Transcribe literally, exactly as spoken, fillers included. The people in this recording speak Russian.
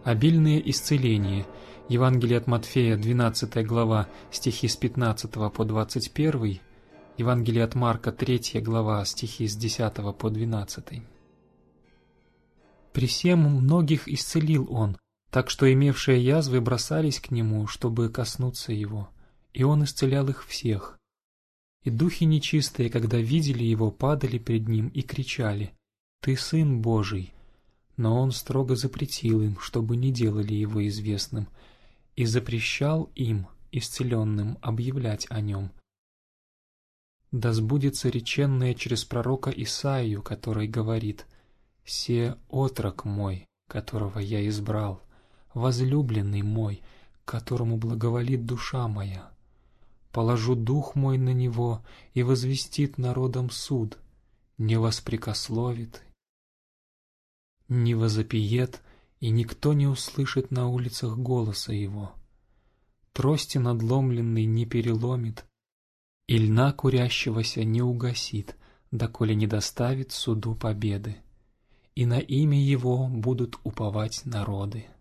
Обильное исцеление. Евангелие от Матфея, двенадцатая глава, стихи с пятнадцатого по двадцать первый. Евангелие от Марка, третья глава, стихи с десятого по двенадцатый. При сем многих исцелил он, так что имевшие язвы бросались к нему, чтобы коснуться его, и он исцелял их всех. И духи нечистые, когда видели его, падали пред ним и кричали: «Ты Сын Божий!» Но он строго запретил им, чтобы не делали его известным, и запрещал им, исцеленным, объявлять о нем. Да сбудется реченное через пророка Исаию, который говорит: «Се отрок мой, которого я избрал, возлюбленный мой, которому благоволит душа моя. Положу дух мой на него, и возвестит народам суд, не воспрекословит, не возопиет, и никто не услышит на улицах голоса его. Трости надломленной не переломит, и льна курящегося не угасит, доколе не доставит суду победы. И на имя его будут уповать народы».